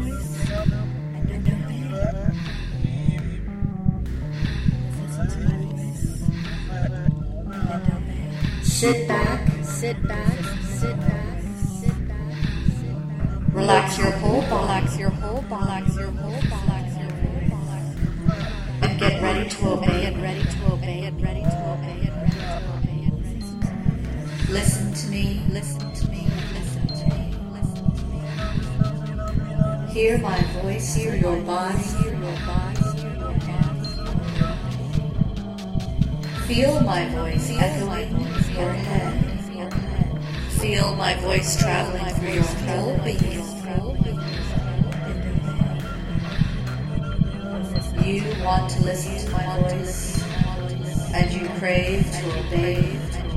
Sit back, sit back, sit back, sit back, sit back. Relax your whole body, relax your whole body, relax your whole body, relax your whole body. And get ready to obey, get ready to obey, get ready to obey, get ready to obey, get ready to obey. Listen to me, listen to me, listen to me, listen to me. Hear my voice, hear your body, hear your body, hear your body. Feel my voice echoing your head. Feel my voice traveling through your whole being. You want to listen to my voice, and you crave to obey.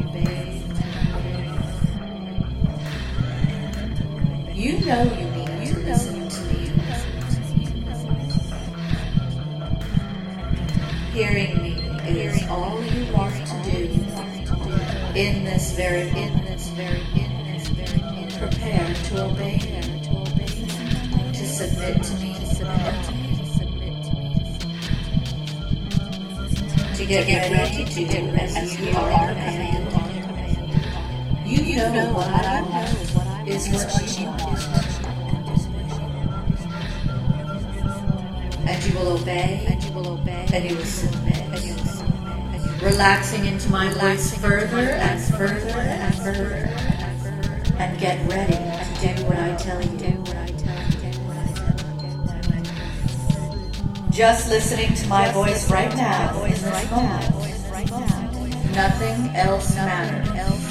You know you need to listen to me. Hearing me is all you want to do. In this very prepare to obey, to submit to me, to get ready to do as you are commanded. You know what I want is what you want, and you will obey, and you will submit. Relaxing into my voice further and further and further, and get ready to do what I tell you. Just listening to my voice right now, in this moment. Nothing else matters.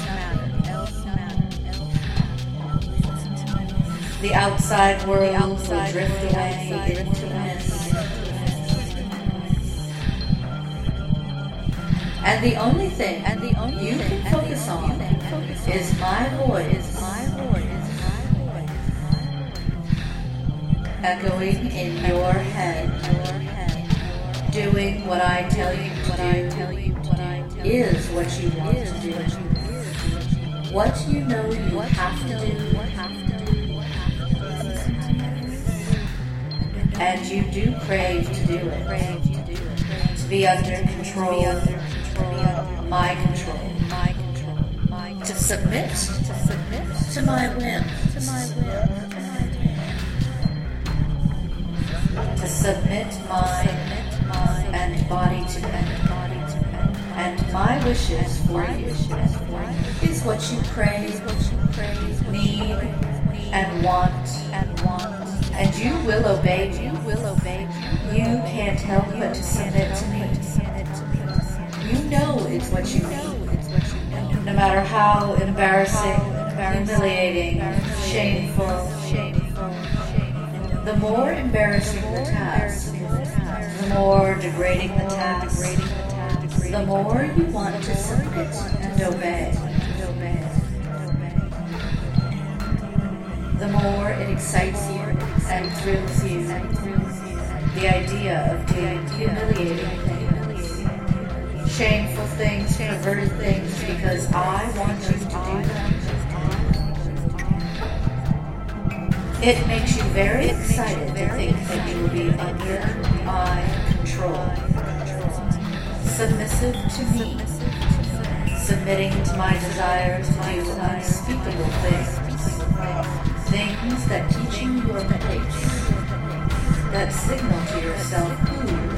The outside world will drift away into mist. And the only thing you can focus on is my voice, echoing in your head, doing what I tell you to do is what you want to do. What you know you have to do, and you do crave to do it, to be under control. My control, to submit to my whim, to submit mind and body to and my wishes for you is what you crave, need, and want, and you will obey me. You can't help but to submit to me. You know it's what you need, no matter how embarrassing, humiliating, shameful. The more embarrassing the task, the more degrading the task, the more you want to submit and obey. The more it excites you and thrills you, the idea of doing humiliating things, shameful things, perverted things, because I want you to do them. It makes you very excited to think that you will be under my control, submissive to me, submitting to my desires to do unspeakable things that teaching your place, that signal to yourself who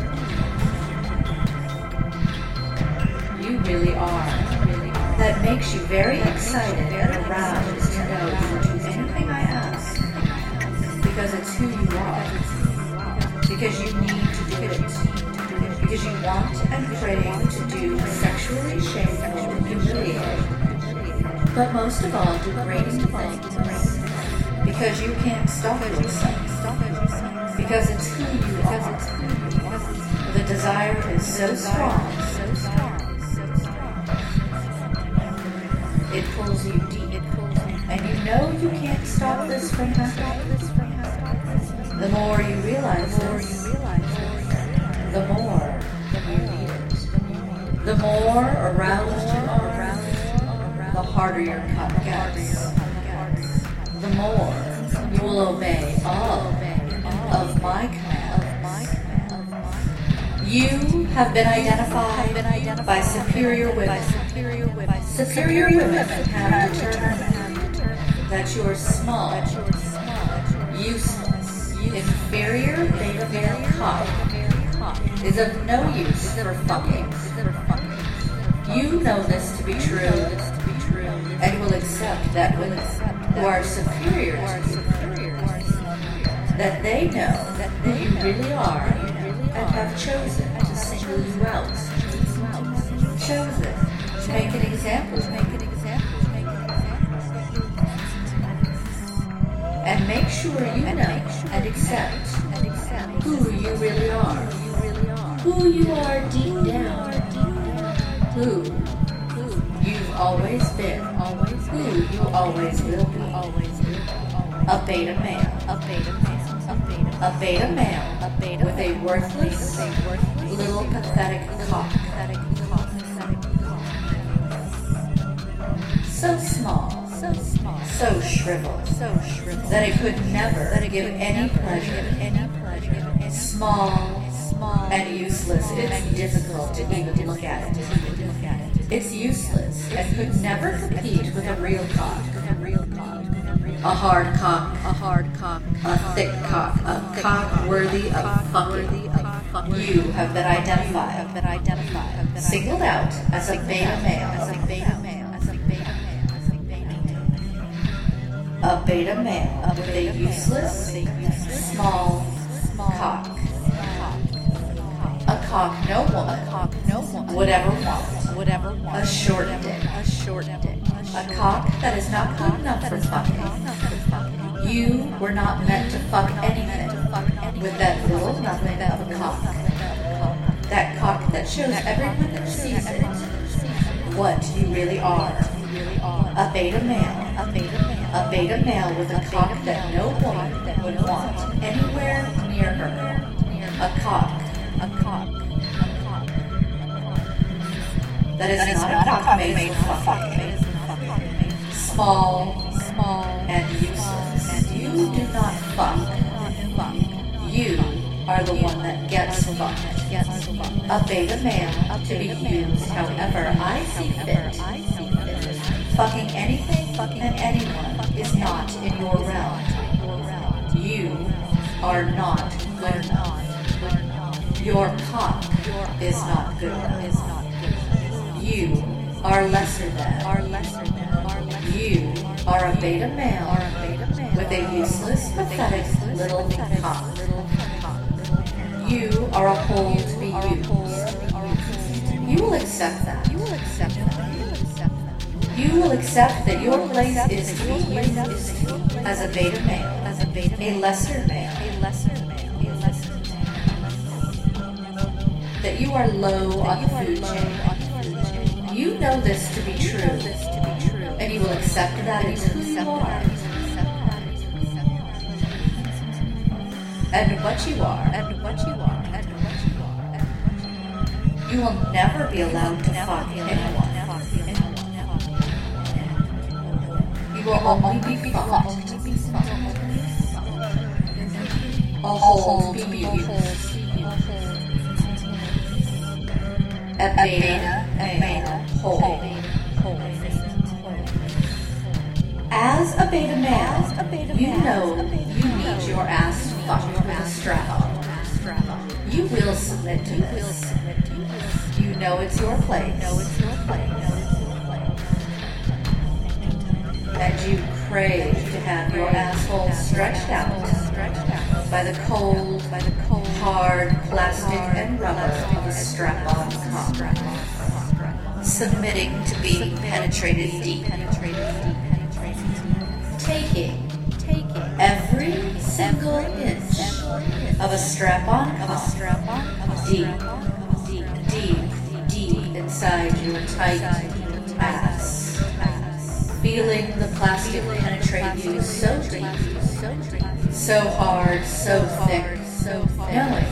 you really are, that makes you very excited and aroused to know you will do anything I ask, because it's who you are, because you need to do it, because you want and crave to do sexually shameful and humiliating, but most of all degrading things, because you can't stop yourself, because it's who you are. The desire is so strong, it pulls you deep, and you know you can't stop this from happening. The more you realize this, the more you need it. The more aroused you are, the harder your cup gets. The more you will obey all of my commands. You have been identified by superior women. Superior women have determined that you are small, useless, inferior beta male cock is of no use for fucking. You know this to be true, and will accept that women who are superior to you, that they know who you really are, and have chosen to single you out, chosen to make an example, and make sure you know and accept who you really are, who you are deep down, who you've always been, who you always will be, a beta male. A beta male with a worthless, little pathetic cock. So small, so shriveled, that it could never give any pleasure. Small and useless, it's difficult to even look at it. It's useless and could never compete with a real cock. A hard cock, a thick cock, a cock worthy of fucking. You have been identified, singled out as a beta male. A beta male with a useless, small cock. A cock no woman would ever want. A short dick. A cock that is not good enough for fucking. You were not meant to fuck anything with that little nothing of a cock. That cock that shows everyone that sees it what you really are. A beta male. A beta male with a cock that no woman would want anywhere near her. A cock. That is not a cock made for fucking. Small and useless. You do not fuck. You are the one that gets fucked. A beta male to be used however I see fit. Fucking anything and anyone is not in your realm. You are not good enough. Your cock is not good enough. You are lesser than. You are a beta male with a useless, pathetic little cock. You are a whole to be used. You will accept that. You will accept that your place is to be used as a beta male, a lesser male. That you are low on the food chain. You know this to be true, and you will accept that it's who you are. And what you are. You will never be allowed to fuck anyone. You will only be fucked. A whole to be used. A beta male whole. As a beta male, you know you need your ass fucked with a strap on. You will submit to this. You know it's your place. And you crave to have your asshole stretched out by the cold, hard plastic and rubber of a strap-on cock. Submitting to being penetrated deep. Taking every single inch of a strap-on cock deep inside your tight ass. Feeling the plastic penetrate you so deep, so hard, so thick, knowing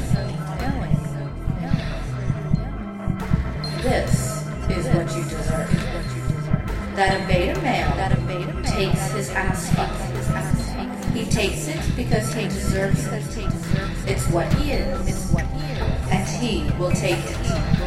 this is what you deserve. That a beta male takes his ass fucked. He takes it because he deserves it. It's what he is. And he will take it.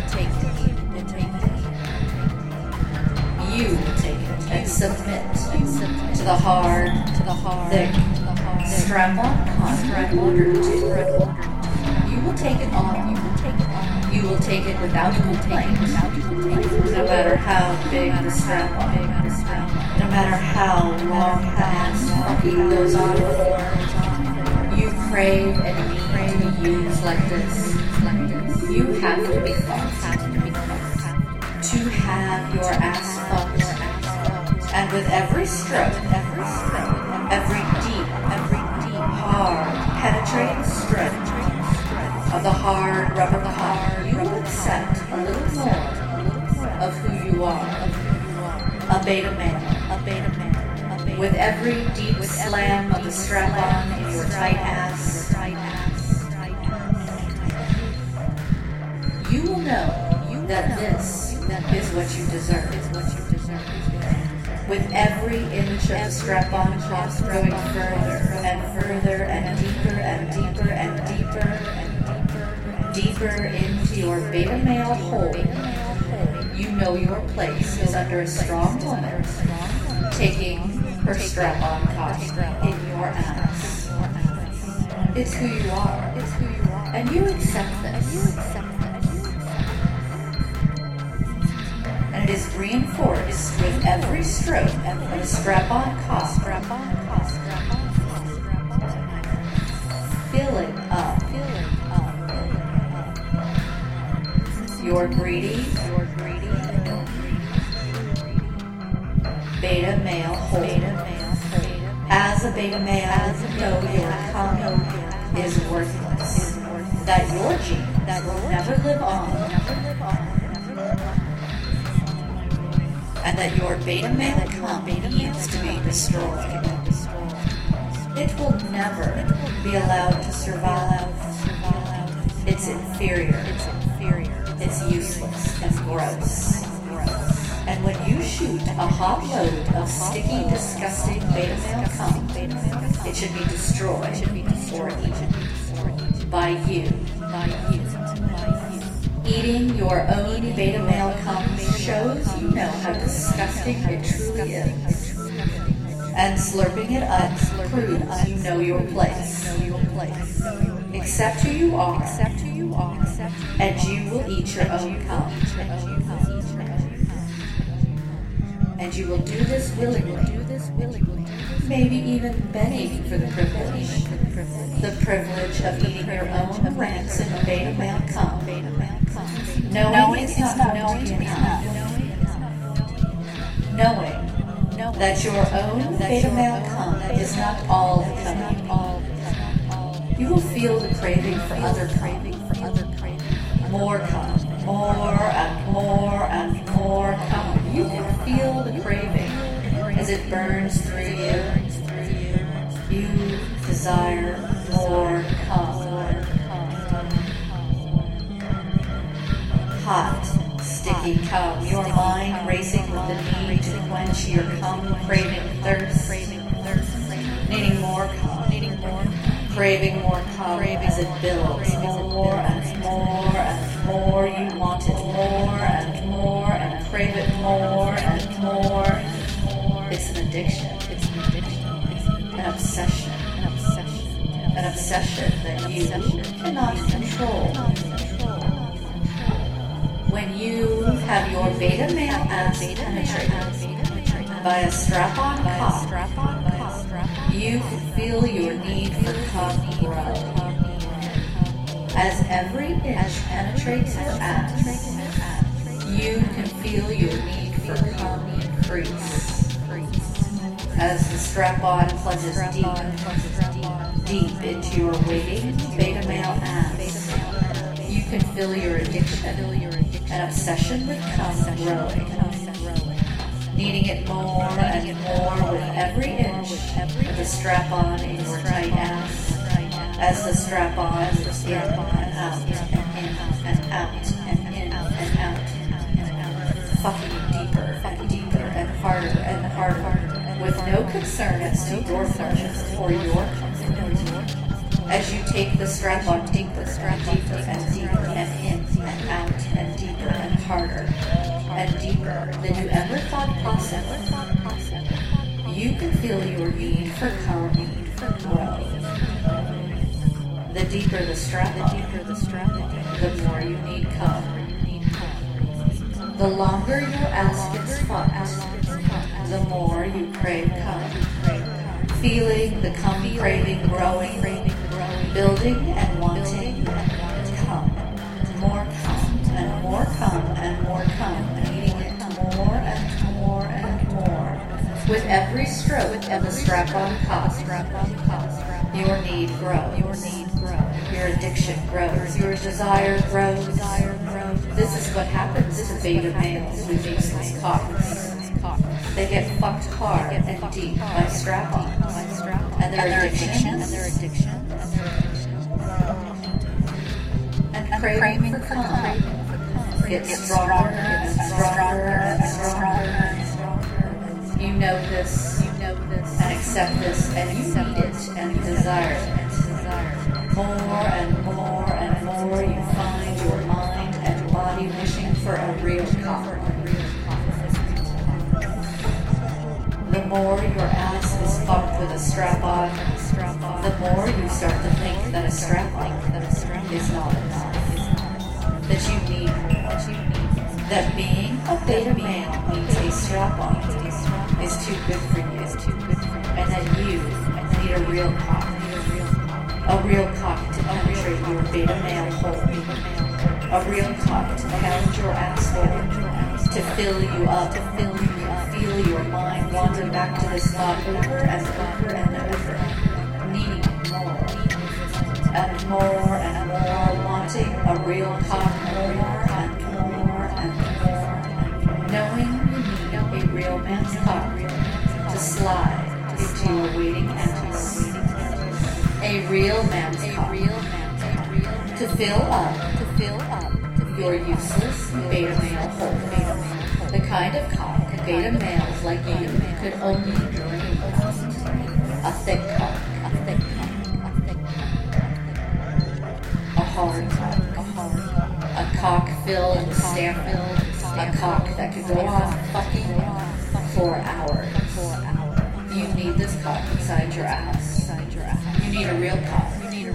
You will take it and submit to the hard, thick, strap-on contract order to. You will take it on. You will take it without complaint, no matter how big the strap-on, no matter how long the ass fucking goes on for. You crave and need to be used like this. You have to be fucked. To have your ass fucked. And with every stroke, every deep, hard, penetrating stroke of the hard rubber cock, you will accept a little more of who you are. A beta male. With every deep slam of the strap-on in your tight ass, you will know that this is what you deserve. With every inch of the strap-on cloth going further and further and deeper and deeper and deeper into your beta male hole, you know your place is under a strong woman taking her strap-on cock in your ass. It's who you are, and you accept this. And it is reinforced with every stroke of the strap-on cock, filling up your greedy beta male hole. As a beta male, know your cum is worthless. That your genes will never live on. And that your beta male cum needs to be destroyed. It will never be allowed to survive. It's inferior. It's useless and gross. And when you shoot a hot load of sticky, disgusting beta male cum, it should be destroyed or eaten by you. Eating your own beta male cum shows you know how disgusting it truly is. And slurping it up proves you know your place. Accept who you are, and you will eat your own cum. And you will do this willingly, maybe even begging for the privilege of eating your own rancid beta male cum, knowing it's not going to be enough, knowing that your own beta male cum is not all the cum you need. You will feel the craving for other cum, more cum, more and more and more cum. You can feel the craving as it burns through you. You desire more cum. Hot, sticky cum. Your mind racing with the need to quench your cum craving thirst. Needing more cum. Craving more cum as it builds more and more and more. You want it more and more and crave it more and more. It's an addiction. An obsession. An obsession that you cannot control. When you have your beta male ass penetrated by a strap-on cock, you can feel your need for cum grow. As every inch penetrates your ass, you can feel your need for cum increase. As the strap-on plunges deep into your waiting beta male ass, you can feel your addiction, an obsession with cum growing. Needing it more and more with every inch of the strap-on in your tight ass, as the strap-on is in and out and in and out and in and out, fucking deeper and deeper and harder and harder with no concern as to your pleasure or your comfort. As you take the strap-on deeper and deeper and in and out and deeper and harder and deeper than you ever thought possible, you can feel your need for calm grow. The deeper the strap-on, the more you need calm. The longer your ass gets fucked, the more you crave cum. Feeling the cum craving growing, building and wanting cum. More cum and more cum and more cum, needing it more and more and more. With every stroke of the strap-on cock, your need grows. Your addiction grows. Your desire grows. This is what happens to beta males with useless cocks. They get fucked hard and deep by strap-ons and their addictions and craving for cum gets stronger and stronger and stronger and stronger. You know this and accept this, and you need it and desire it. More and more and more you find your mind and body wishing for a real cock. The more your ass is fucked with a strap-on, the more you start to think that a strap-on is not enough. That you need more. That being a beta male needs a strap-on is too good for you. And that you need a real cock. A real cock to penetrate your beta male hole. A real cock to pound your asshole. To fill you up. Feel your mind wander back to this thought over and over and over. Needing more. And more and more. Wanting a real cock more and more and more. Knowing you need a real man's cock to slide into your waiting empties. A real man's cock to fill up your useless beta male hole. The kind of cock beta males like you could only dream of. A thick cock. A hard cock. A cock filled with stamina. A cock that could go on fucking for hours. You need this cock inside your ass. You need a real cock.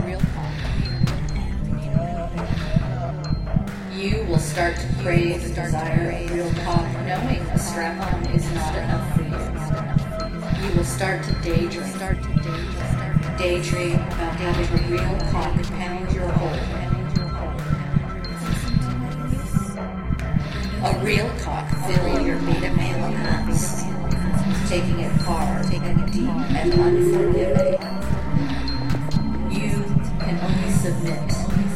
You will start to crave and desire a real cock, knowing a strap-on is not enough for you. You will start to daydream about having a real cock pound your hole. A real cock fill your beta male ass, taking it hard, deep, and unforgiving. You can only submit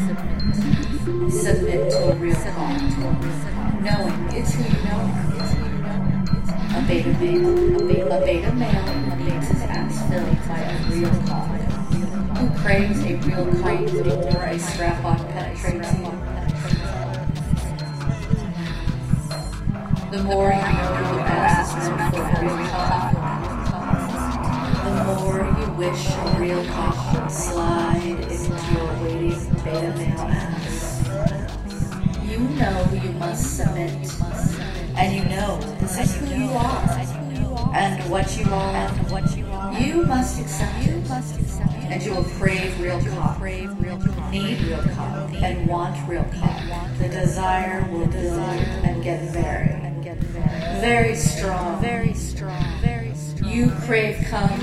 to a real cock, knowing it's who you know. A beta male needs his ass filled by a real cock, who craves a real cock or a strap-on penetrates you. The more you know your ass is known for a real cock, the more you wish a real cock would slide into your waiting beta male ass. You know you must submit, and you know this is who you are, and what you are. You must accept it, and you will crave real cock, need real cock, and want real cock. The desire will build and get very strong. You crave cum,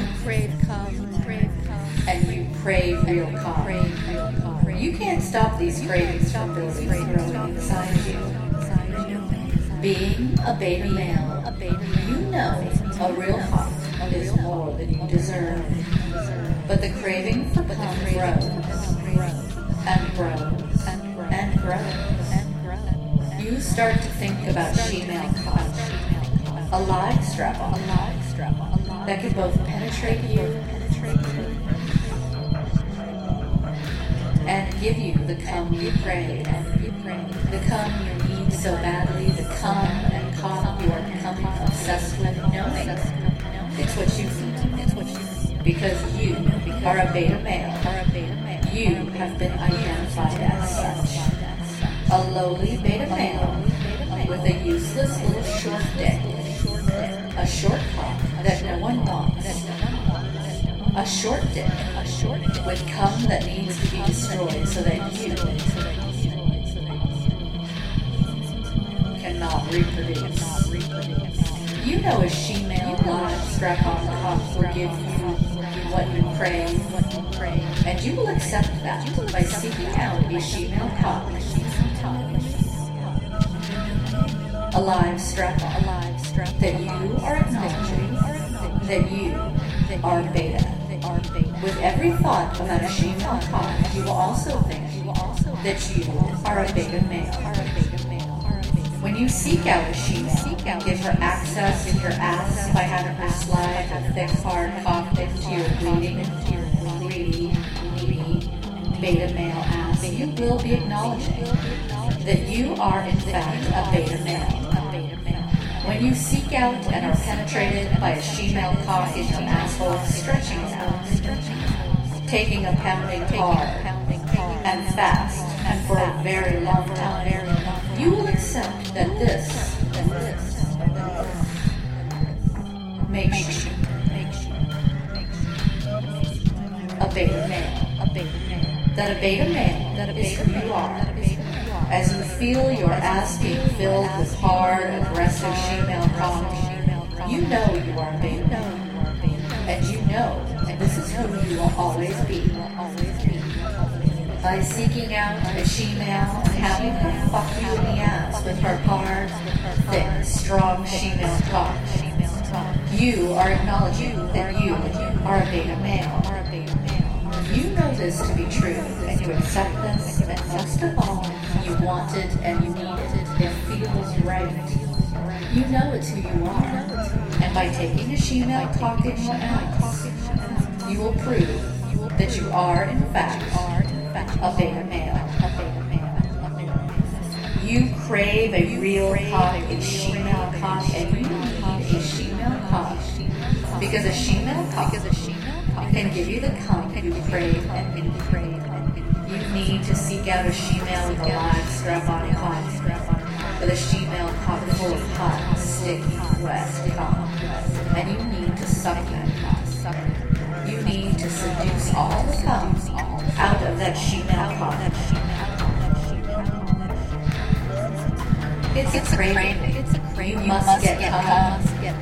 and you crave real cock. You can't stop these cravings from building and growing inside you. Being a beta male, you know a real cock is more than you deserve. But the craving for cum grows and grows and grows. You start to think about she-male cock, a live strap-on that can both penetrate you and give you the cum you crave, the cum you need so badly, the cum and cock you are becoming obsessed with, knowing it's what because you are a beta male. You have been identified as such. A lowly beta male with a useless little short dick. A short cock that no one wants. A short dick with cum that needs to be destroyed so that you cannot reproduce. You know a she-male live strap-on cock will give you what you crave, and you will accept that by seeking out a she-male cock. A live strap-on that you are acknowledging that you are beta. With every thought about a she-male cock, you will also think that you are a beta male. When you seek out a she-male, give her access to your ass by having her slide her thick, hard cock into your bleeding, greedy, needy, beta male ass, you will be acknowledging that you are in fact a beta male. When you seek out and are penetrated by a she-male cock in your asshole, stretching it out, taking a pounding hard and fast and for a very long time, you will accept that this makes you a beta male. That a beta male is who you are. As you feel your ass being filled with hard, aggressive she-male cock, you know you are a beta male. And you know this is who you will always be. By seeking out a she-male and having her fuck you in the ass with her hard, thick, strong she-male cock, you are acknowledging that you are a beta male. You know this to be true, and you accept this, and most of all, you want it and you need it. It feels right. You know it's who you are. And by taking a she-male cock in your ass, you will prove that you are, in fact, a beta male. You crave a real cock, a she-male cock, and you need a she-male cock. Because a she-male cock can give you the cum you crave and need. You need to seek out a she-male with a live strap-on cock, with a she-male cock full of hot, sticky, wet cum. And you need to suck that cock. You need to seduce all the cum out of that she-male cock. It's a craving. You must get cum.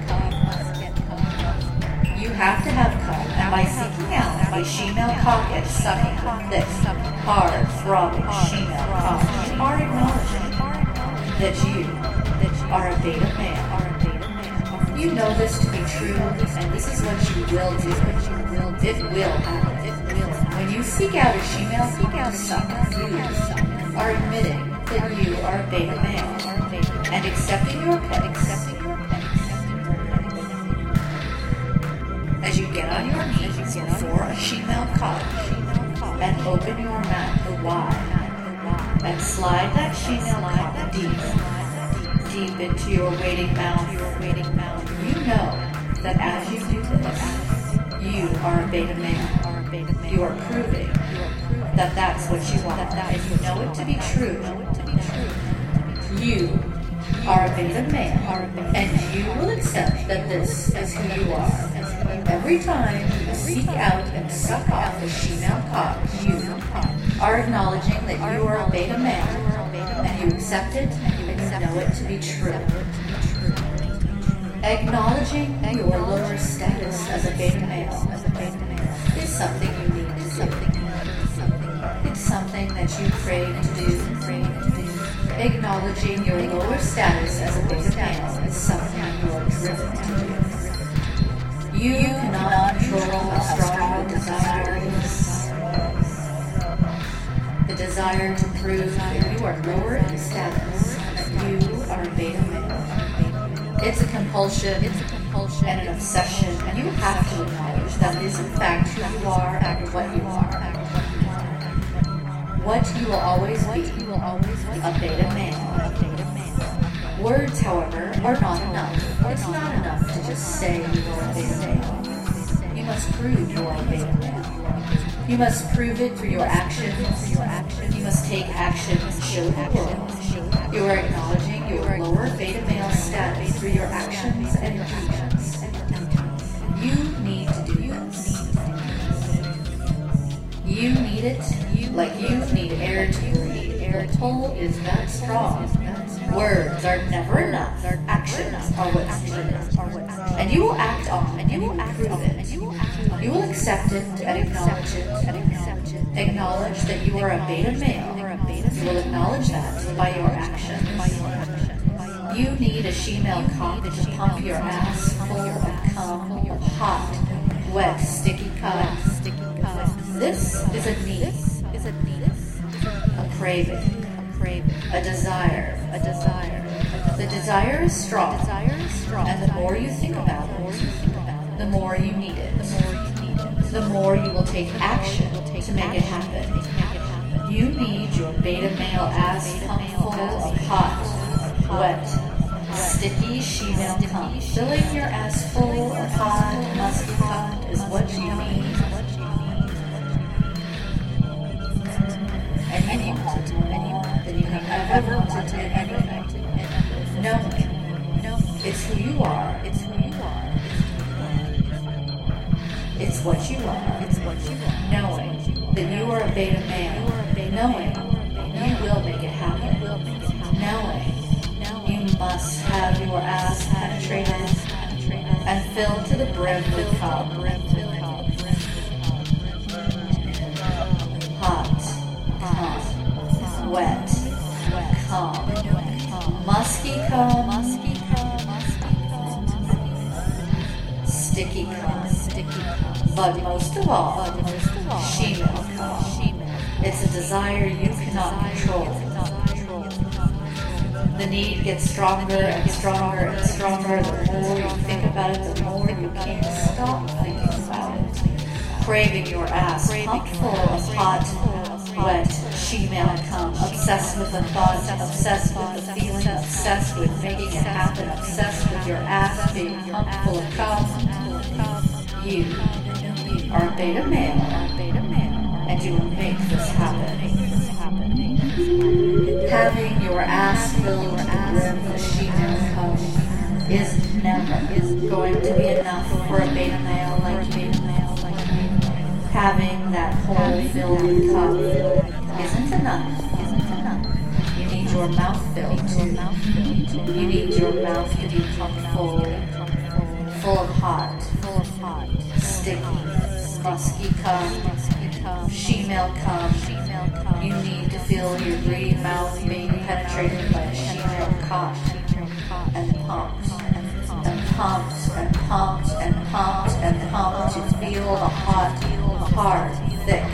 You have to have cum, and by seeking out a she-male cock and sucking this hard, throbbing she-male cock, you are acknowledging that you are a beta male. You know this to be true, and this is what you will do. It will happen. When you seek out a she-male cock to suck, you are admitting that you are a beta male, and accepting your pics. As you get on your knees before a she-male cock and open your mouth wide and slide that she-male cock deep into your waiting mouth, you know that as you do this, you are a beta male. You are proving that that's what you are, and you know it to be true. You are a beta male, and you will accept that this is who you are. Every time you seek out and suck off a she-male cock, you are acknowledging that you are a beta male, and you accept it, and you know it to be true. Acknowledging your lower status as a beta male is something you need to do. It's something that you crave to do. Acknowledging your lower status as a beta male is something you are driven to do. You cannot control how strong the desire is. The desire to prove that you are lower in status, that you are a beta male. It's a compulsion and an obsession, and you have to acknowledge that is in fact who you are and what you are. What you will always be, a beta male. Words, however, are not enough. It's not enough to just say you are a beta male. You You must prove you are a beta male. You must prove it through your actions. You must take action and show the world. You are acknowledging your lower beta male status through your actions and your actions. You need to do this. You need it like you need air to breathe. The pull is that strong. Words are never enough. Actions are what's needed. And you will act on it. You will prove it. You will accept it and acknowledge it. Acknowledge that you are a beta male. You will acknowledge that by your actions. You need a she-male cock to pump your ass full of cum, hot, wet, sticky cum. This is a need, a craving, a desire. The desire is strong, and the more you think about it, the more you need it. The more you will take action to make it happen. You need your beta male ass pumped full of hot, wet, sticky she-male cum. Filling your ass full of hot, musky cum is what you need. And you want it more than you have ever wanted anything. Knowing it's who you are. It's what you are. Knowing that you are a beta male. Knowing you will make it happen. Knowing you must have your ass penetrated and filled to the brim with cum. Hot, wet, cum, musky cum, sticky cum, but most of all, she-male cum. It's a desire you cannot control. The need gets stronger and stronger and stronger. The more you think about it, the more you can't stop thinking about it. Craving your ass pumped full of hot, wet, she-male cum. Obsessed with the thought, obsessed with the feeling, obsessed with making it happen, obsessed with your ass being pumped full of cum. You are a beta male, and you will make this happen. Having your ass filled to the brim with she-male cum is never going to be enough for a beta male like me. Having that hole filled with cum isn't enough. You need your mouth filled too. You need your mouth to be pumped full of hot, sticky, musky cum, she-male cum. You need to feel your greedy mouth being penetrated by a she-male cock and pumped and pumped and pumped and pumped and pumped to feel the hot, hard, thick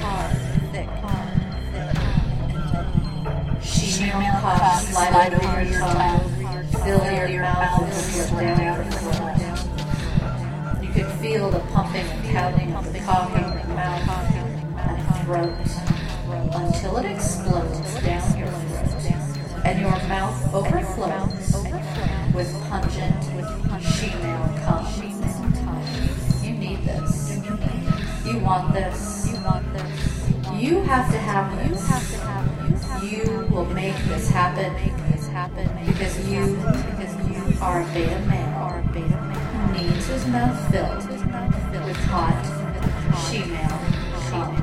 she-male cock slide over your tongue, fill your mouth with your down throat. You can feel the pumping and counting of the cock in your mouth and throat until it explodes down your throat and your mouth overflows with pungent she-male cum. You need this. You want this. You have to have this. You will make this happen because you are a beta male who needs his mouth filled with hot she-male cum.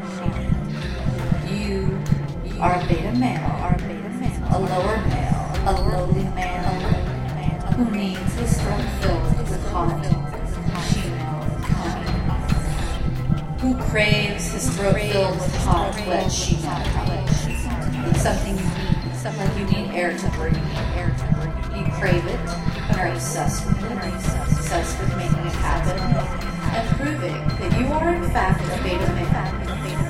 You are a beta male, a lower male, a lowly man who needs his throat filled with hot she-male cum. Who craves his throat filled with hot, wet she-male cum. It's something you need, like you need air to breathe. You crave it and are obsessed with it, obsessed with making it happen and proving that you are in fact a beta male.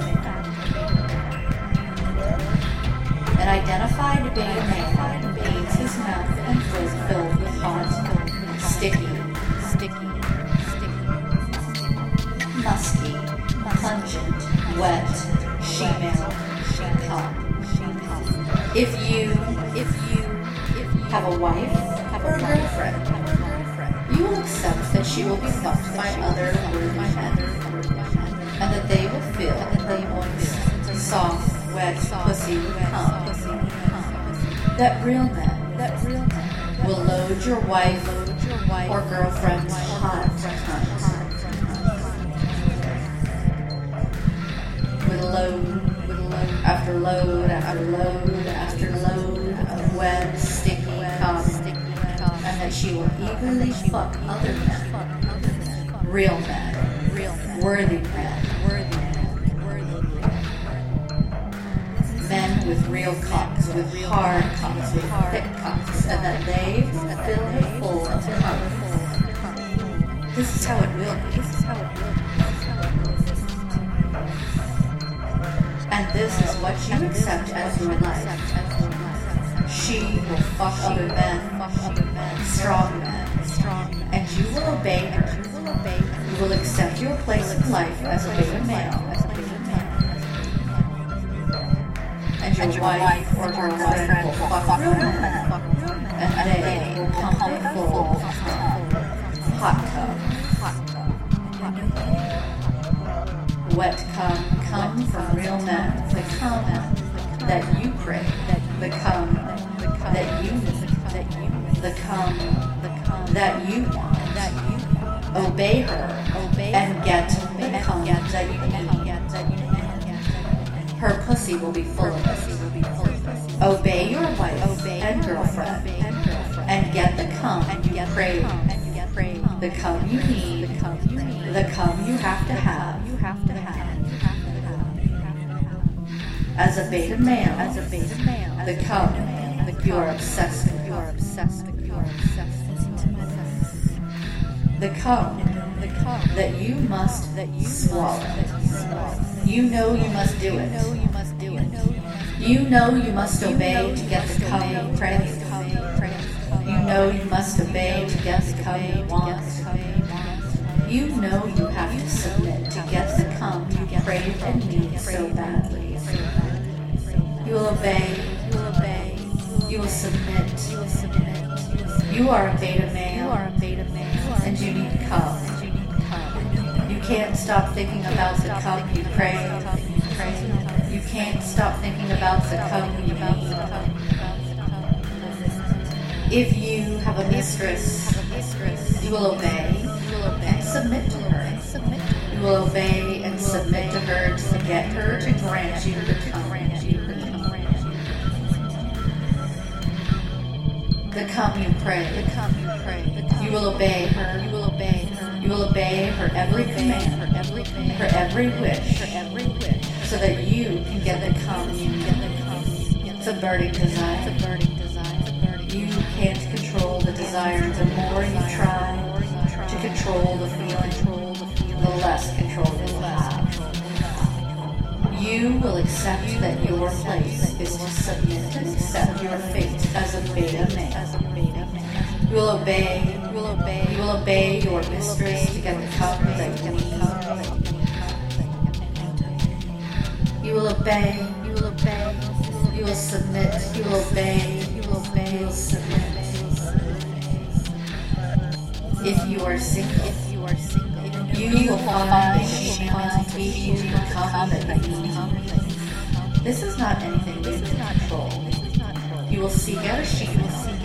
An identified beta male needs his mouth and throat filled with hot, sticky, musky, pungent, wet, she-male cum. If you have a wife or a girlfriend, You will accept that she will be fucked by other worthy men, and that they will feel her moist, soft, wet pussy will come. That real men will load your wife or girlfriend's hot cunt with load after load after load after load of wet, sticky cum, and that she will eagerly fuck other men, real men, worthy men, men with real cocks, with hard cocks, with thick cocks, and that they will fill her full of cum. This is how it will be. And this is what you accept as your life. She will fuck other men, strong men, and you will obey her. You will accept your place in life as a beta male. And your wife or girlfriend will fuck real men, and they will pump her full of hot cum. Wet cum from real men, the cum that you crave, the cum that you need, the cum that you want. Obey her and get the cum that you need. Her pussy will be full of it. Obey your wife and girlfriend and get the cum you crave, the cum you need, the cum you have to have. As a beta male, the cum you are obsessed with. The cum that you must swallow. You know you must do it. You know you must obey to get the cum you crave. You know you must obey to get the cum you want. You know you have to submit to get the cum you crave and need so badly. You will obey. You will submit. You are a beta male, and you need cum. You can't stop thinking about the cum you crave. You can't stop thinking about the cum you need. If you have a mistress, you will obey and submit to her. You will obey and submit to her to get her to grant you the cum you need. The cum you crave. You will obey her. You will obey her every command, her every wish, so that you can get the cum you need. It's a burning desire. You can't control the desire. The more you try to control the feeling, the less control you will have. You will accept that your place is to submit and accept your fate as a beta male. You will obey. You will obey your mistress to get the cum that you need. You will obey. You will submit. You will obey. You will submit. If you are single, you will find a female to teach you the cum that you need. This is not anything you can control. You will seek out a female,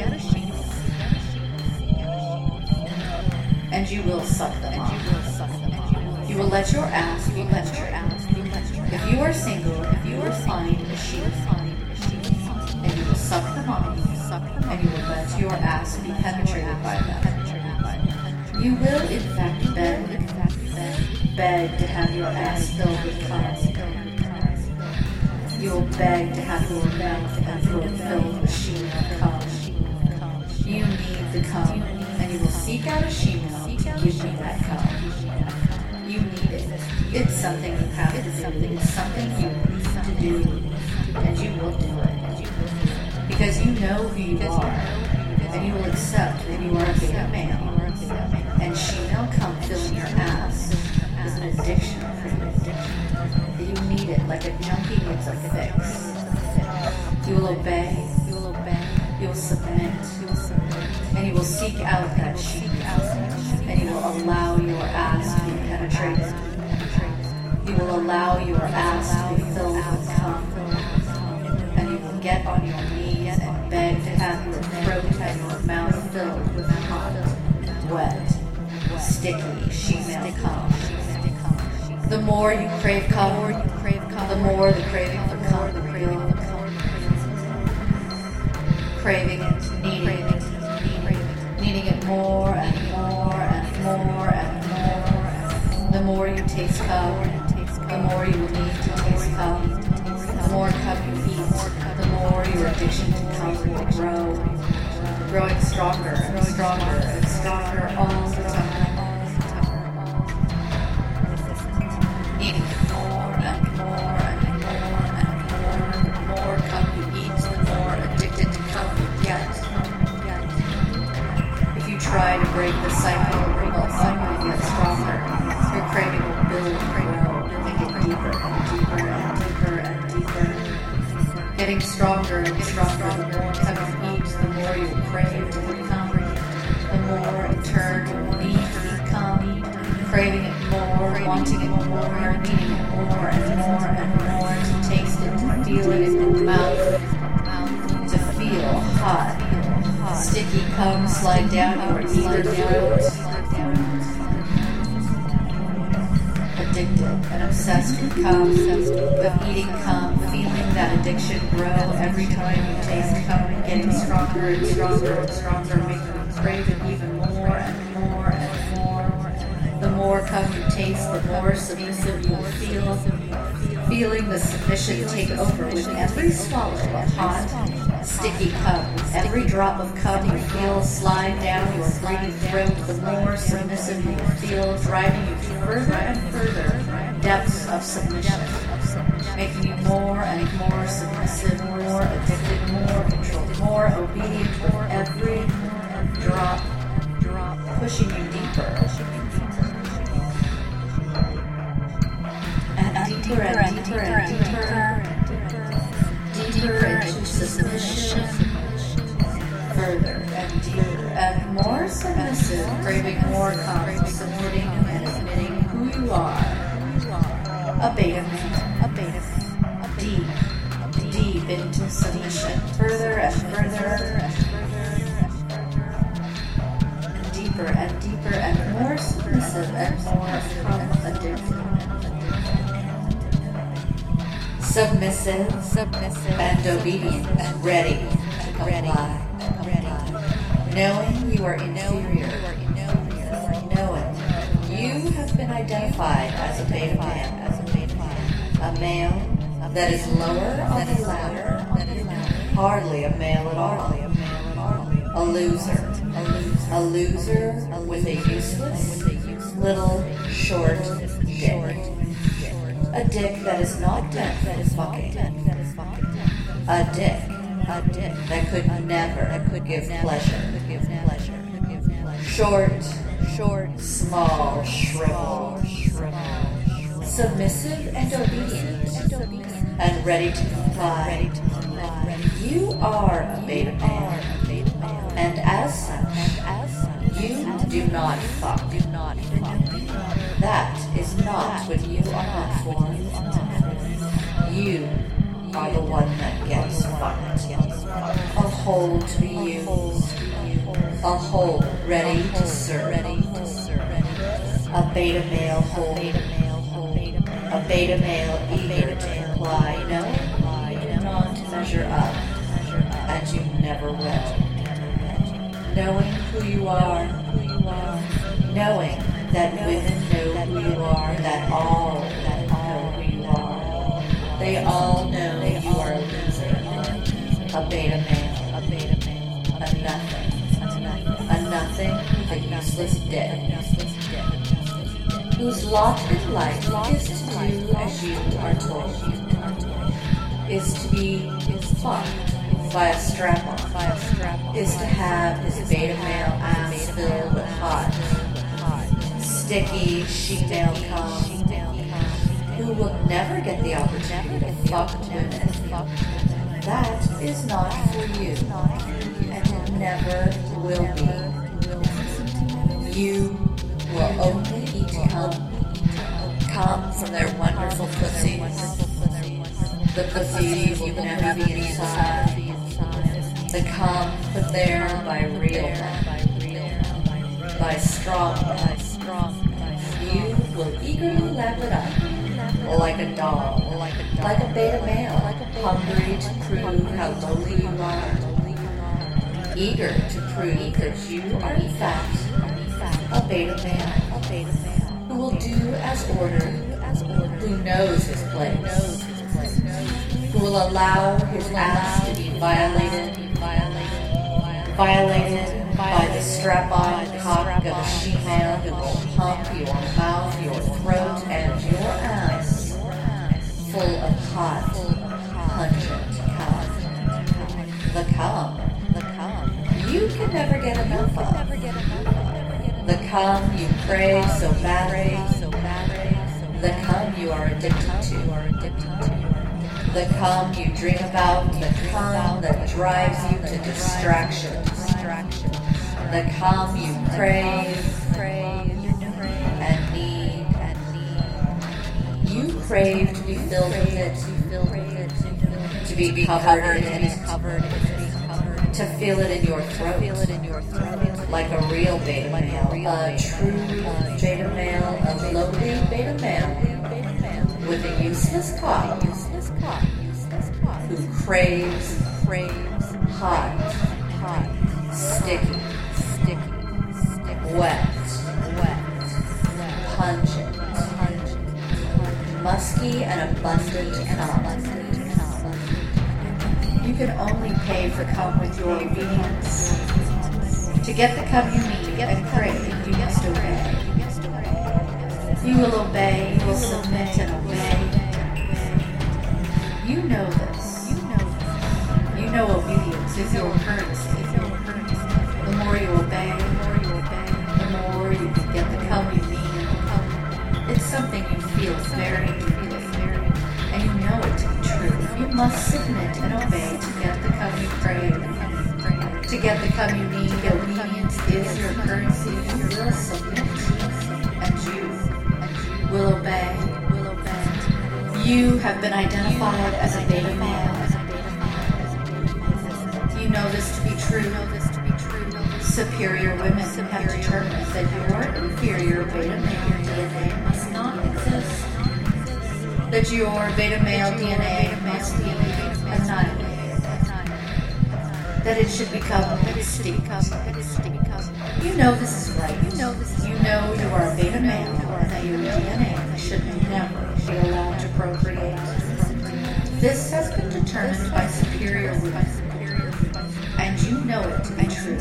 and you will suck them off. You will let your ass be penetrated. If you are single, you will find a sheep, and you will suck them off, and you will let your ass be penetrated by them. You will, in fact, beg to have your ass filled with cum. You will beg to have your mouth filled with sheep cum. You need the cum, and you will seek out a female to give you that cum. You need it. It's something you have to do. It's something you need to do, and you will do it. Because you know who you are, and you will accept that you are a beta male, and female cum filling your ass is an addiction for you. You need it like a junkie needs a fix. You will obey. You will submit. And you will seek out that sheath, and you will allow your ass to be penetrated. You will allow your ass to be filled with cum, and you will get on your knees and beg to have your throat and your mouth filled with hot, wet, sticky she-male cum. The more you crave cum, the more the craving for cum will build. Craving it, needing it more and more and more and more. The more you taste cum, the more you will need to taste cum. The more cum you eat, the more your addiction to cum will grow, growing stronger and stronger and stronger all the time. Needing it more and more and more and more. The more cum you eat, the more addicted to cum you get. If you try to break the cycle, it will only get stronger. Your craving will build and grow, make it deeper and deeper and deeper and deeper. Getting stronger and stronger, the more cum you eat, the more you crave to eat cum. The more in turn you will need to eat cum, craving it more, wanting it more, needing it more and more and more, to taste it, to feel it in your mouth, to feel hot, sticky cum slide down your eager throat. Addicted and obsessed with cum, with eating cum, feeling that addiction grow every time you taste cum, and getting stronger and stronger and stronger, making you crave it even more and more and more. The more cum you taste, the more submissive you will feel, feeling the submission take over with every swallow of hot, sticky cum. Every drop of cum you feel slide down your greedy throat, the more submissive you will feel, driving you to further and further depths of submission, making you more and more submissive, more addicted, more controlled, more obedient with every drop, pushing you deeper. And deeper and deeper and deeper into submission, further and deeper and more submissive, craving more cum, submitting and admitting who you are. A beta man, deep into submission, further and further, and deeper and more submissive and more addicted. Submissive and obedient, ready to comply. Knowing you are inferior, knowing you have been identified as a beta man, a male that is lower on the ladder, hardly a male at all, a loser with a useless, little, short dick. A dick that is not dead that is fucking. A dick that could never give pleasure. Short, small, shriveled, submissive and obedient, and ready to comply. You are a beta man, and as such, you do not fuck. That is not what you are meant for. You are the one that gets fucked. A hole to be used. A hole ready to serve. A beta male hole. A beta male eager to comply. No, you do not measure up. And you never will. Knowing who you are. Knowing that women know who you are, that all know who you are. They all know you are a loser, a beta male, a nothing, a useless dick, whose lot in life is to do as you are told, is to be fucked by a strap-on, is to have his beta male ass filled with hot, sticky she-male cum, who will never get the opportunity to fuck women. That is not for you, and will never will be. You will only eat come from their wonderful pussies. The pussies you've never been inside. The cum put there by real men, by strong men. You will eagerly lap it up, like a dog, like a beta male, hungry to prove how lowly you are, eager to prove that you are in fact a beta male, who will do as ordered, who knows his place, who will allow his ass to be violated by the strap-on cock of a she-male who will pump your mouth, your throat, and your ass full of hot, pungent cum. The cum you can never get enough of. The cum you crave so badly. The cum you are addicted to. The cum you dream about. The cum that drives you to distraction. The cum you crave and need. You crave to be filled with it, to be covered in it, to feel it in your throat, like a real beta male, a true beta male, a lowly beta male, with a useless cock, who craves hot, sticky, wet, pungent, musky and abundant cum. You can only pay for cum with your obedience. To get the cum you need and crave, you must obey. You will obey, you will submit and obey. You know this. You know obedience is your currency. The more you obey, the more you can get the cum you need. It's something you feel very deeply, and you know it to be true. You must submit and obey to get the cum you crave. To get the cum you need, obedience is your currency. You will submit, and you will obey. You have been identified as a beta male. You know this to be true. Superior women have determined that your inferior beta male DNA must not exist. That your beta male DNA must be annihilated. That it should become extinct. You know this is right. You know you are a beta male and that your DNA should never be allowed to procreate. This has been determined by superior women, and you know it to be true.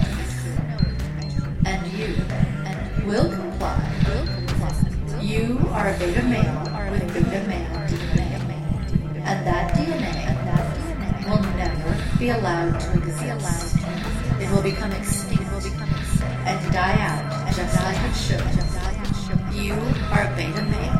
And you will comply. You are a beta male with beta male DNA, and that DNA will never be allowed to exist. It will become extinct and die out just like it should. You are a beta male,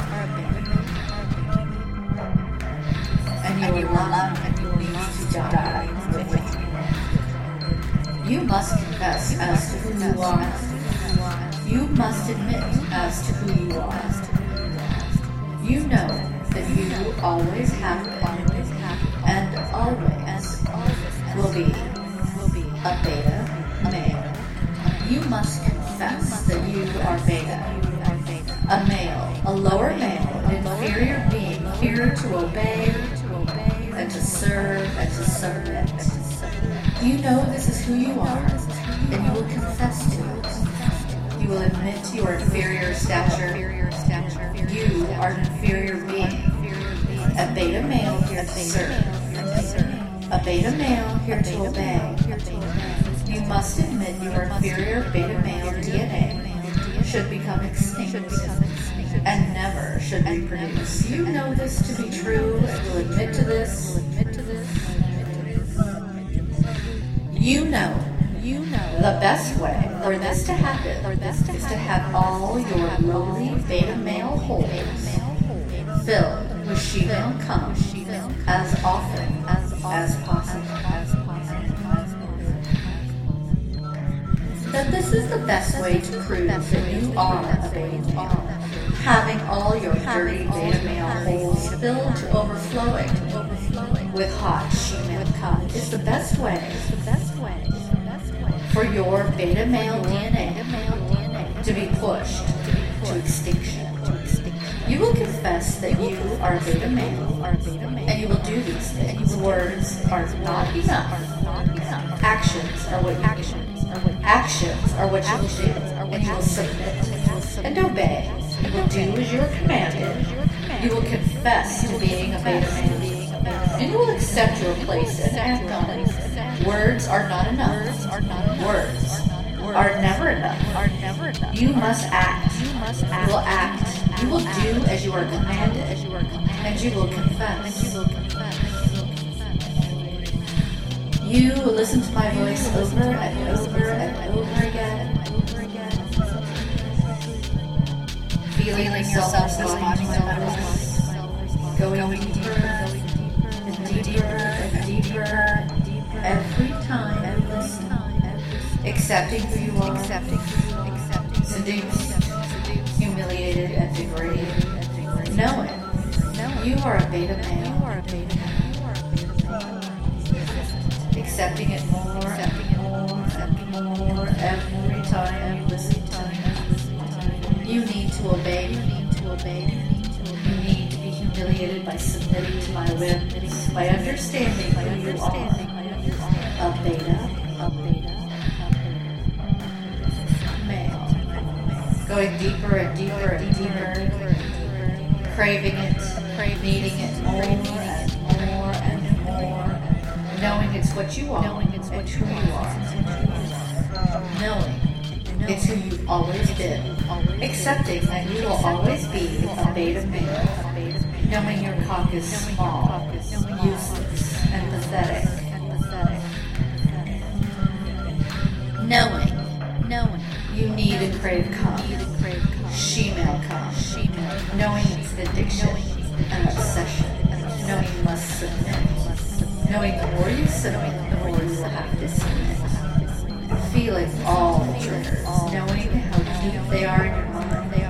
and your love needs to die with you. You must confess as to who you are. You must admit as to who you are. You know that you always have been and always will be a beta male. You must confess that you are beta. A male, a lower male, an inferior being, here to obey and to serve and to submit. You know this is who you are, and you will confess to it. You will admit to your inferior stature. You are an inferior being. A beta male here to serve. A beta male here to obey. You must admit your inferior beta male DNA should become extinct and never should reproduce. You know this to be true and will admit to this. You know the best way for this to happen is to have all your lowly beta male holes filled with she-male cum as often as possible. that this is the best way to prove that you are a beta male. Having all your dirty beta male holes filled to overflowing with hot she-male cum is the best way for your beta male DNA to be pushed to extinction. You will confess that you are a beta male, and you will do these things. Words are not enough. Actions are what you will do, and you will submit and obey. You will do as you are commanded. You will confess to being a beta male, and you will accept your place and act on it. Words are not enough. Words are never enough. You must act. You will act. You will do as you are commanded, and you will confess. You will listen to my voice over and over and over again, feeling yourself responding to my voice, going deeper and deeper and deeper every time you listen, accepting who you are, seduced, humiliated, and degraded, knowing you are a beta male, accepting it more and more every time you listen to me. You need to obey. You need to be humiliated by submitting to my whims, by understanding who you are, a beta male. Going deeper and deeper and deeper, craving it, needing it more and more and more, knowing it's what you are, and who you are, knowing it's who you've always been, accepting that you will always be a beta male, knowing your cock is small, useless, and pathetic, knowing you need and crave cum, she-male cum, knowing it's an addiction, an obsession, knowing you must submit, knowing the more you submit, the more you will have to submit, feeling all the triggers, knowing how deep they are in your mind,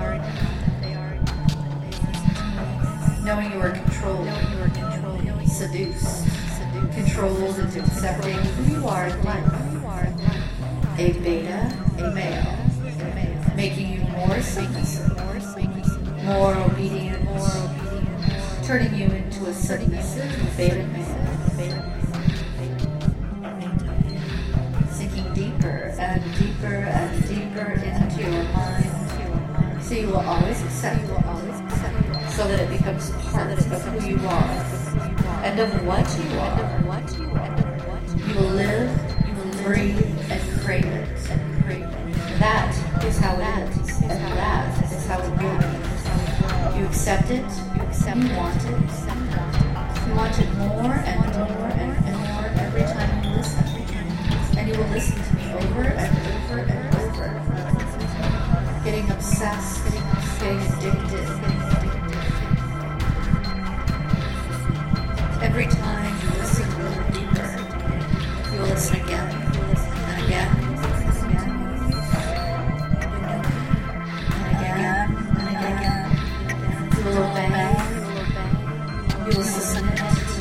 knowing you are controlled, seduced, controlled into accepting who you are in life, a beta, a male, making you more submissive, more obedient, turning you into a submissive beta male, sinking deeper and deeper and deeper into your mind, so you will always accept it, so that it becomes part of who you are and of what you are. You will live, breathe, and crave it. That is how it is, and that is how it will be. You accept it, you want it. You want it more and more and more every time you listen. And you will listen to me over and over and over. Getting obsessed, getting addicted. Every time you listen a little deeper, you will listen again and again. You will obey, you will submit,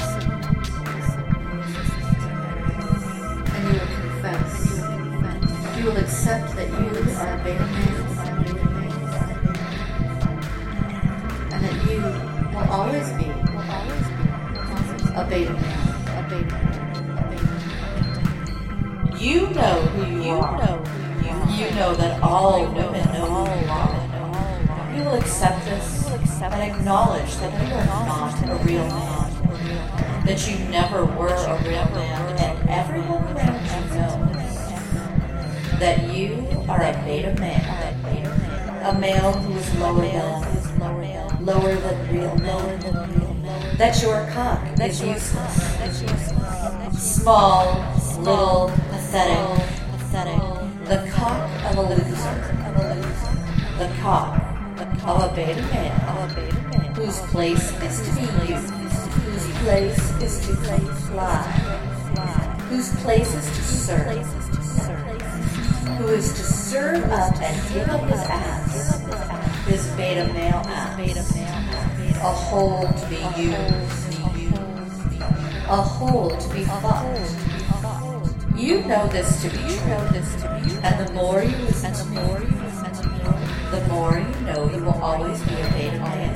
and you will confess. You will accept that you are a beta male, and that you will always be a beta male. You know who you are. You know that all women know who you are. You will accept this and acknowledge that you are not a real man, that you never were a real man, and everyone around you knows that you are a beta male, a male who is lower than real men, that your cock is useless, small, little, pathetic, the cock of a loser, the cock of a beta male, whose place is to be used, whose place is to fly, whose place is to serve, who is to serve up and give up his ass, his beta male ass, a hole to be used, a hole to be fucked. You know this to be true, and the more you listen to me, the more you know you will always be a beta male.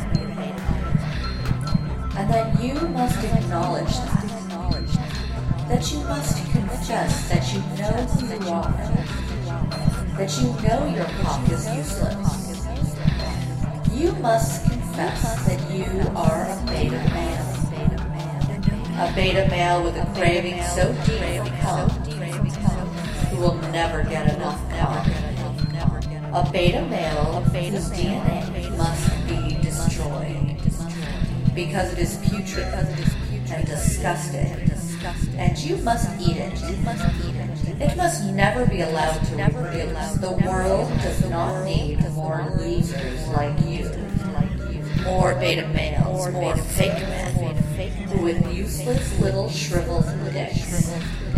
And then you must acknowledge that you must confess that you know who you are, that you know your cock is useless. You must confess that you are a beta male with a craving so deep for cum, who will never get enough cum. A beta male whose DNA must be destroyed, because it is putrid and disgusting, and you must eat it. It must never be allowed to reproduce. The world does not need more losers like you, more beta males, more fake men, with useless little shriveled dicks.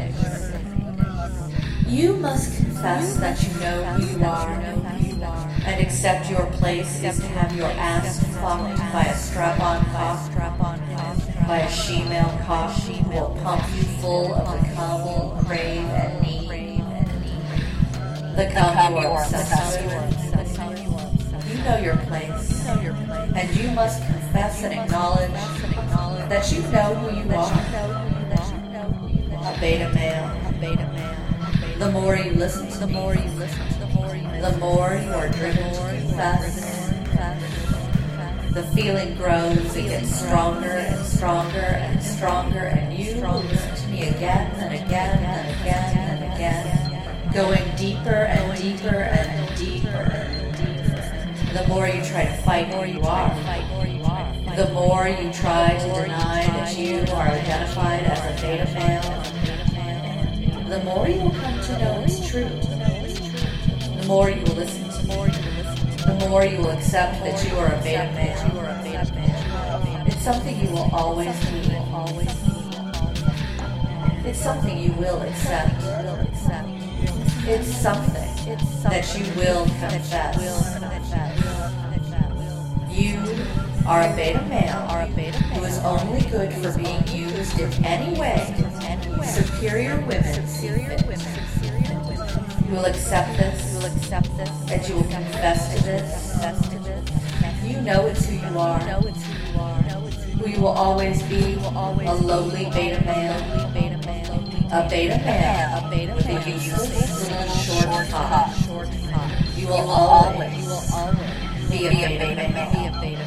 You must confess that you know who you are, and accept your place is to have your ass fucked by a strap-on cock, by a she-male cock who will pump you full of the cum you crave and need, the cum you are obsessed with. You know your place, and you must confess and acknowledge that you know who you are, a beta male. The more you listen to me, the more you are driven to confess. The feeling grows, it gets stronger and stronger and stronger, and you will listen to me again and again and again and again, going deeper and deeper and deeper. The more you try to fight who you are, the more you try to deny that you are identified as a beta male, the more you will come to know it's true. The more you will listen to me, the more you will accept that you are a beta male. It's something you will always be. It's something you will accept. It's something that you will confess. You are a beta male who is only good for being used in any way superior women see fit. You will accept this, and you will confess to this. You know it's who you are, who you will always be, a lowly beta male, a beta male with a useless little short cock. You will always be a beta male.